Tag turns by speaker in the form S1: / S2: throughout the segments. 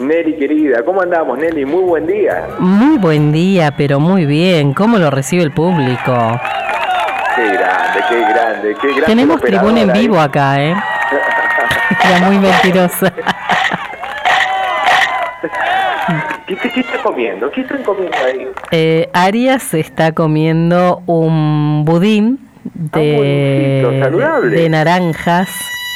S1: Nelly querida, ¿cómo andamos, Nelly? Muy buen día.
S2: Muy buen día, pero muy bien. ¿Cómo lo recibe el público?
S1: Qué grande, qué grande, qué grande.
S2: Tenemos tribuna en vivo acá, ¿eh? Era muy mentirosa.
S1: ¿Qué está comiendo? ¿Qué están comiendo ahí?
S2: Arias está comiendo un budín de naranjas.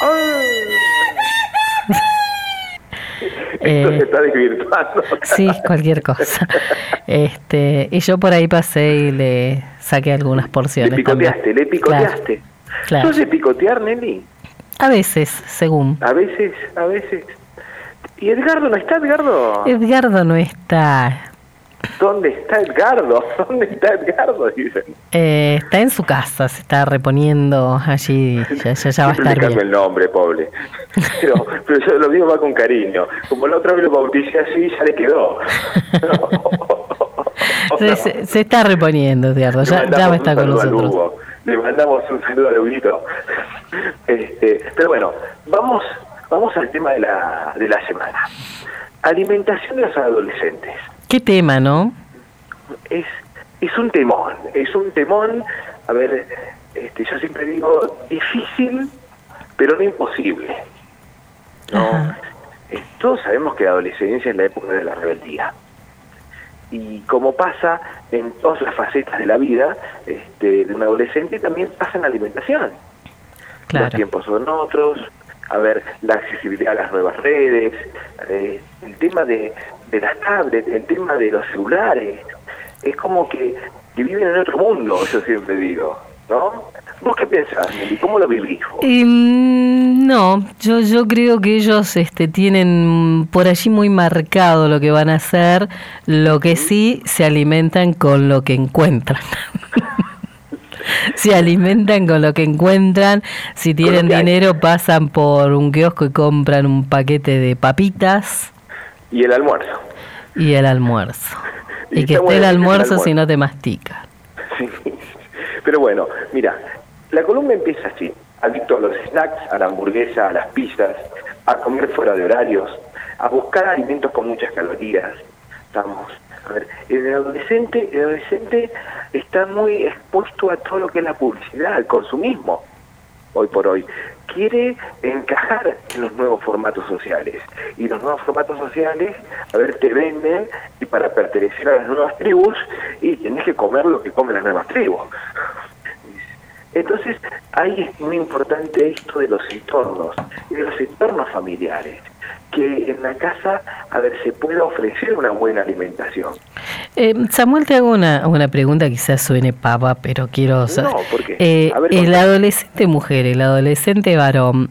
S1: Esto se está desvirtuando.
S2: Sí, cualquier cosa. Y yo por ahí pasé y le saqué algunas porciones.
S1: Le picoteaste.
S2: Claro.
S1: ¿Sos de picotear, Nelly?
S2: A veces, según.
S1: A veces. ¿Y Edgardo no está, Edgardo?
S2: Edgardo no está.
S1: ¿Dónde está Edgardo? Dicen.
S2: Está en su casa, se está reponiendo allí, ya va a estar bien.
S1: El nombre, pobre. Pero yo lo digo más con cariño. Como la otra vez lo bauticé así, ya le quedó.
S2: Se está reponiendo, Edgardo, ya va a estar con nosotros.
S1: Le mandamos un saludo a Luguito. Pero bueno, vamos al tema de la semana. Alimentación de los adolescentes.
S2: ¿Qué tema, no?
S1: Es un temón, a ver, yo siempre digo, difícil, pero no imposible, ¿no? Todos sabemos que la adolescencia es la época de la rebeldía, y como pasa en todas las facetas de la vida de un adolescente, también pasa en la alimentación.
S2: Claro.
S1: Los tiempos son otros, a ver, la accesibilidad a las nuevas redes, el tema de las tablets, el tema de los celulares, es como que viven en otro mundo, yo siempre digo, ¿no? ¿Vos qué pensás, Nelly? ¿Cómo lo vivís vos?
S2: No, yo creo que ellos tienen por allí muy marcado lo que van a hacer, lo que sí se alimentan con lo que encuentran. Se alimentan con lo que encuentran. Si tienen dinero, pasan por un kiosco y compran un paquete de papitas.
S1: Y el almuerzo.
S2: Y que esté el almuerzo si no te mastica.
S1: Sí. Pero bueno, mira, la columna empieza así. Adicto a los snacks, a la hamburguesa, a las pizzas, a comer fuera de horarios, a buscar alimentos con muchas calorías. A ver, el adolescente está muy expuesto a todo lo que es la publicidad, al consumismo, hoy por hoy. Quiere encajar en los nuevos formatos sociales. Y los nuevos formatos sociales, te venden, y para pertenecer a las nuevas tribus, y tenés que comer lo que comen las nuevas tribus. Entonces, ahí es muy importante esto de los entornos familiares. Que en la casa, se pueda ofrecer una buena alimentación.
S2: Samuel, te hago una pregunta, quizás suene pava, pero quiero saber.
S1: No, ¿por qué?
S2: El adolescente mujer, el adolescente varón,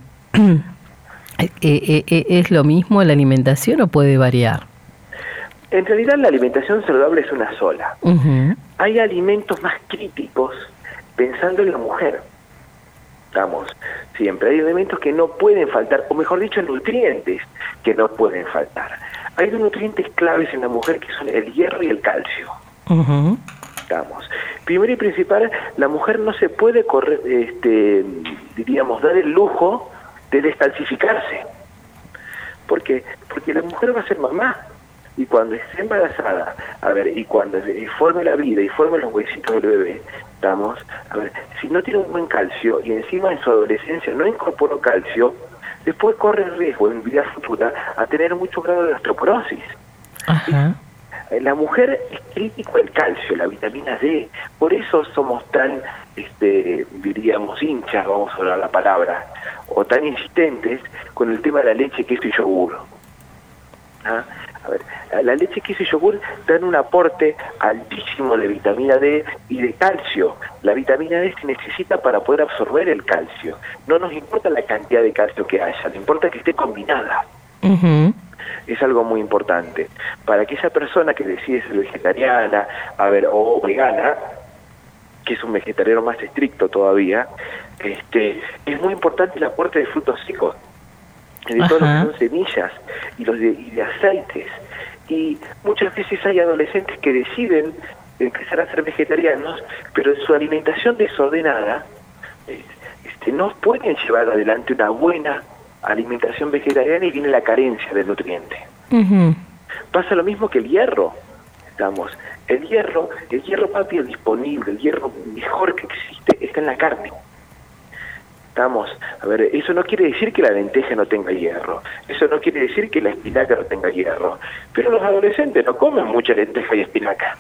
S2: ¿es lo mismo la alimentación o puede variar?
S1: En realidad la alimentación saludable es una sola.
S2: Uh-huh.
S1: Hay alimentos más críticos pensando en la mujer. Siempre hay elementos que no pueden faltar, o mejor dicho, nutrientes que no pueden faltar. Hay dos nutrientes claves en la mujer que son el hierro y el calcio.
S2: Uh-huh.
S1: Primero y principal, la mujer no se puede dar el lujo de descalcificarse. ¿Por qué? Porque la mujer va a ser mamá. Y cuando esté embarazada, y cuando forme la vida y forme los huesitos del bebé, si no tiene un buen calcio y encima en su adolescencia no incorporó calcio, después corre el riesgo en vida futura a tener mucho grado de osteoporosis.
S2: Ajá.
S1: La mujer es crítico el calcio, la vitamina D, por eso somos tan, hinchas, vamos a hablar la palabra, o tan insistentes con el tema de la leche, queso y yogur. La leche, queso y yogur dan un aporte altísimo de vitamina D y de calcio. La vitamina D se necesita para poder absorber el calcio. No nos importa la cantidad de calcio que haya, nos importa que esté combinada.
S2: Uh-huh.
S1: Es algo muy importante. Para aquella persona que decide ser vegetariana, o vegana, que es un vegetariano más estricto todavía, es muy importante el aporte de frutos secos, de todo lo que son semillas y de aceites. Y muchas veces hay adolescentes que deciden empezar a ser vegetarianos, pero en su alimentación desordenada no pueden llevar adelante una buena alimentación vegetariana y viene la carencia del nutriente.
S2: Ujú.
S1: Pasa lo mismo que el hierro. Estamos. El hierro papi, es disponible, el hierro mejor que existe está en la carne. Estamos. A ver, eso no quiere decir que la lenteja no tenga hierro, eso no quiere decir que la espinaca no tenga hierro, pero los adolescentes no comen mucha lenteja y espinaca.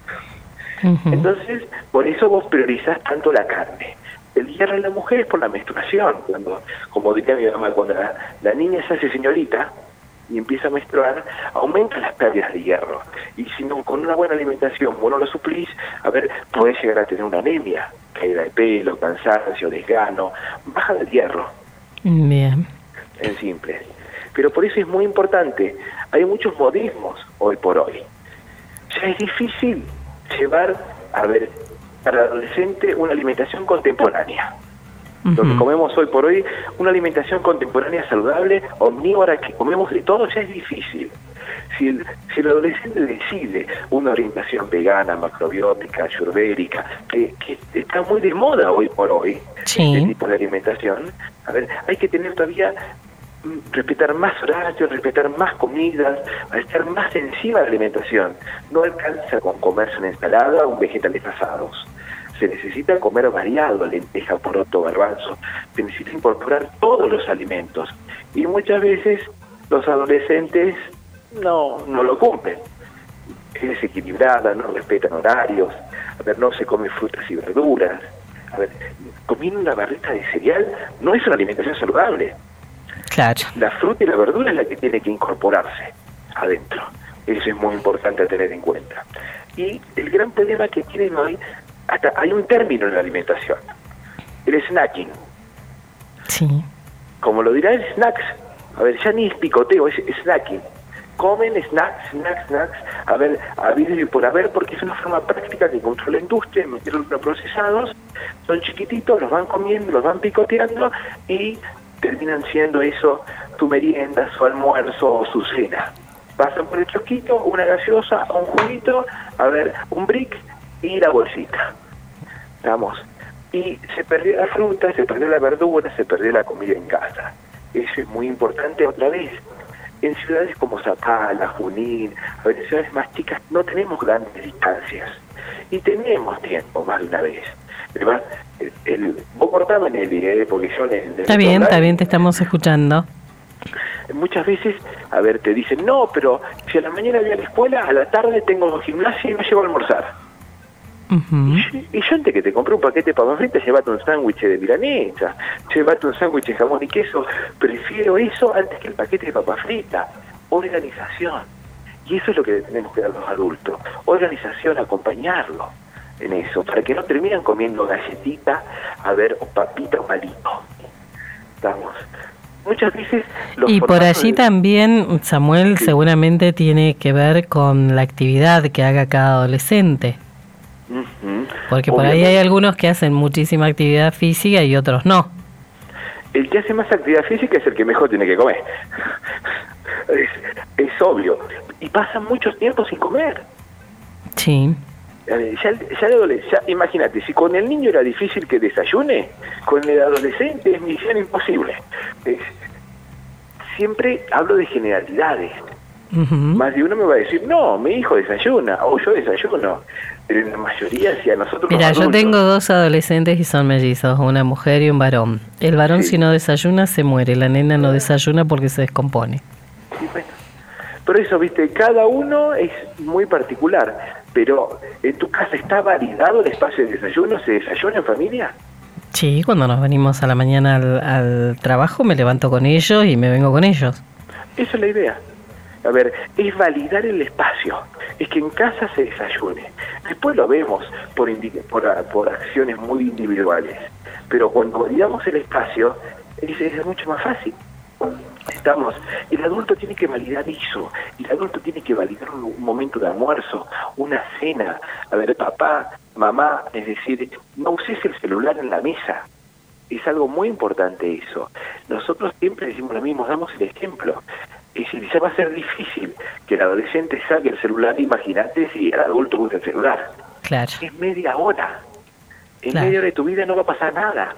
S2: Ujú.
S1: Entonces, por eso vos priorizás tanto la carne. El hierro en la mujer es por la menstruación, cuando, como diría mi mamá, cuando la niña se hace señorita y empieza a menstruar, aumentan las pérdidas de hierro. Y si no, con una buena alimentación, vos no lo suplís, a ver, podés llegar a tener una anemia, caída de pelo, cansancio, desgano, baja del hierro,
S2: Bien.
S1: en simple. Pero por eso es muy importante, hay muchos modismos hoy por hoy. Ya es difícil llevar, a ver, para el adolescente una alimentación contemporánea. Lo que
S2: Ujú.
S1: comemos hoy por hoy, una alimentación contemporánea saludable, omnívora, que comemos de todo, ya es difícil. Si el adolescente decide una orientación vegana, macrobiótica, ayurvédica, que está muy de moda hoy por hoy,
S2: Sí.
S1: este tipo de alimentación, a ver, hay que tener todavía, respetar más horarios, respetar más comidas, estar más encima de la alimentación. No alcanza con comerse una ensalada o vegetales asados. Se necesita comer variado, lenteja, poroto, garbanzo. Se necesita incorporar todos los alimentos. Y muchas veces los adolescentes no lo cumplen. Es desequilibrada, no respetan horarios, a ver, no se come frutas y verduras. A ver, comiendo una barrita de cereal no es una alimentación saludable.
S2: Claro.
S1: La fruta y la verdura es la que tiene que incorporarse adentro. Eso es muy importante a tener en cuenta. Y el gran problema que tienen hoy, hasta hay un término en la alimentación, el snacking.
S2: Sí.
S1: Como lo dirá el snacks, a ver, ya ni es picoteo, es snacking. Comen snacks, a ver, a ver y por haber, porque es una forma práctica que controla la industria, meterlos procesados, son chiquititos, los van comiendo, los van picoteando y terminan siendo eso tu merienda, su almuerzo o su cena. Pasan por el kiosquito, una gaseosa, un juguito, a ver, un brick y la bolsita. Vamos. Y se perdió la fruta, se perdió la verdura, se perdió la comida en casa. Eso es muy importante otra vez. En ciudades como Zapala, Junín, a ver, en ciudades más chicas no tenemos grandes distancias. Y tenemos tiempo más de una vez. Además, vos cortame, Nelly, porque yo...
S2: Está bien, te estamos escuchando.
S1: Muchas veces, a ver, te dicen, no, pero si a la mañana voy a la escuela, a la tarde tengo gimnasia y no llego a almorzar.
S2: Ujú.
S1: Y yo antes que te compré un paquete de papas fritas, llévate un sándwich de milanesa, llévate un sándwich de jamón y queso. Prefiero eso antes que el paquete de papas fritas. Organización. Y eso es lo que tenemos que dar los adultos. Organización, acompañarlo en eso, para que no terminan comiendo galletita, a ver, o papita o palito. Estamos. Muchas veces los
S2: Y por allí
S1: de...
S2: también, Samuel,
S1: Sí.
S2: seguramente tiene que ver con la actividad que haga cada adolescente.
S1: Ujú.
S2: Porque por ahí hay
S1: Obviamente,
S2: algunos que hacen muchísima actividad física y otros no.
S1: el que hace más actividad física es el que mejor tiene que comer. Es obvio. Y pasan mucho tiempo sin comer.
S2: Sí.
S1: Ya imagínate, si con el niño era difícil que desayune, con el adolescente es misión imposible. Siempre hablo de generalidades.
S2: Ujú.
S1: Más de uno me va a decir, no, mi hijo desayuna, o yo desayuno. Pero en la mayoría, si a nosotros
S2: Mira,
S1: los
S2: yo
S1: adultos...
S2: tengo 2 adolescentes y son mellizos, una mujer y un varón. El varón
S1: Sí.
S2: si no desayuna se muere, la nena no desayuna porque se descompone.
S1: Sí, bueno. Pero eso, viste, cada uno es muy particular. Pero, ¿en tu casa está validado el espacio de desayuno? ¿Se desayuna en familia?
S2: Sí, cuando nos venimos a la mañana al trabajo me levanto con ellos y me vengo con ellos.
S1: Esa es la idea. A ver, es validar el espacio. Es que en casa se desayune. Después lo vemos por acciones muy individuales. Pero cuando validamos el espacio, es mucho más fácil. El adulto tiene que validar eso. El adulto tiene que validar un momento de almuerzo, una cena. A ver, papá, mamá, es decir, no uses el celular en la mesa. Es algo muy importante eso. Nosotros siempre decimos lo mismo, damos el ejemplo. Es decir, ya va a ser difícil que el adolescente saque el celular, imagínate si el adulto usa el celular.
S2: Claro.
S1: Es media hora. En
S2: Claro.
S1: media hora de tu vida no va a pasar nada.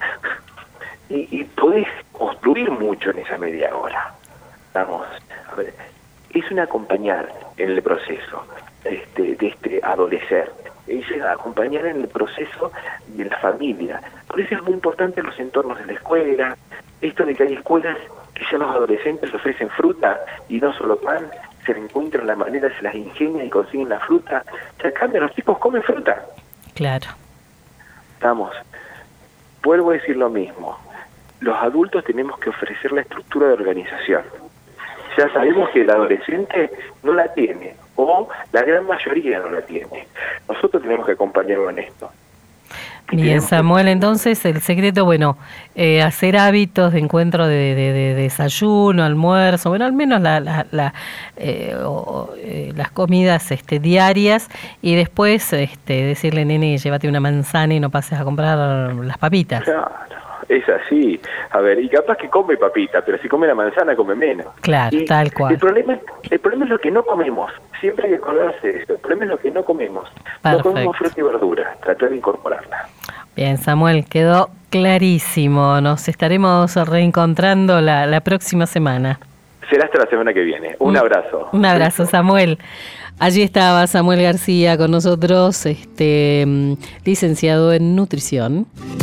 S1: Y podés construir mucho en esa media hora. Vamos, a ver, es un acompañar en el proceso de este adolecer, es acompañar en el proceso de la familia. Por eso es muy importante los entornos de la escuela, esto de que hay escuelas que ya los adolescentes ofrecen fruta y no solo pan, se encuentran la manera, se las ingenian y consiguen la fruta, ya cambian, los chicos comen fruta.
S2: Claro.
S1: Vuelvo a decir lo mismo, los adultos tenemos que ofrecer la estructura de organización. Ya sabemos que el adolescente no la tiene, o la gran mayoría no la tiene. Nosotros tenemos que acompañarlo en esto.
S2: Bien, Samuel, entonces el secreto, hacer hábitos de encuentro de desayuno, almuerzo, al menos las comidas diarias, y después decirle, nene, llévate una manzana y no pases a comprar las papitas.
S1: Claro, es así. A ver, y capaz que come papita, pero si come la manzana come menos.
S2: Claro,
S1: y
S2: tal cual.
S1: El problema es lo que no comemos. Siempre hay que acordarse de eso. El problema es lo que no comemos.
S2: Perfecto.
S1: No comemos fruta y verdura. Tratar de incorporarla.
S2: Bien, Samuel, quedó clarísimo. Nos estaremos reencontrando la próxima semana.
S1: Será hasta la semana que viene. Un abrazo.
S2: Un abrazo, Samuel. Allí estaba Samuel García con nosotros, licenciado en nutrición.